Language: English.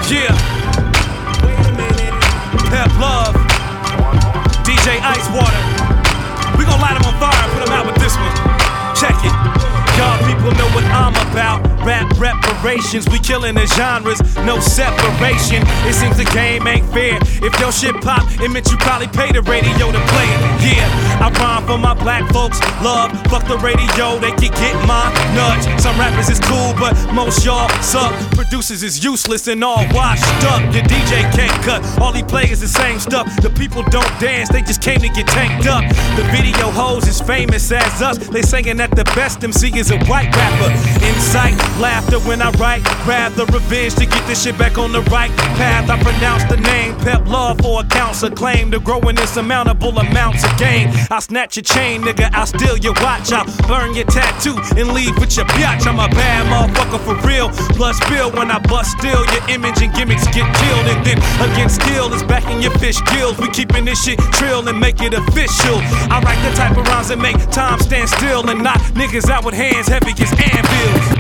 Yeah. Pep Love. DJ Icewater. We gon' light him on fire and put him out with this one. Check it. Y'all people know what I'm about. Rap reparations, we killing the genres, no separation. It seems the game ain't fair. If your shit pop, it meant you probably pay the radio to play it. Yeah, I rhyme for my black folks. Love, fuck the radio, they can get my nudge. Some rappers is cool, but most y'all suck. Producers is useless and all washed up. Your DJ can't cut, all he play is the same stuff. The people don't dance, they just came to get tanked up. The video hoes is famous as us. They saying that the best MC is a white rapper. Insight, laughter when I write. Rather revenge to get this shit back on the right path. I pronounce the name Pep Love for accounts of claim to grow in insurmountable amounts of gain. I'll snatch your chain, nigga, I'll steal your watch. I'll burn your tattoo and leave with your biatch. I'm a bad motherfucker for real. Blood spill when I bust still. Your image and gimmicks get killed. And then against skill is backing your fish gills. We keeping this shit trill and make it official. I write the type of rhymes that make time stand still and knock niggas out with hands heavy as anvils.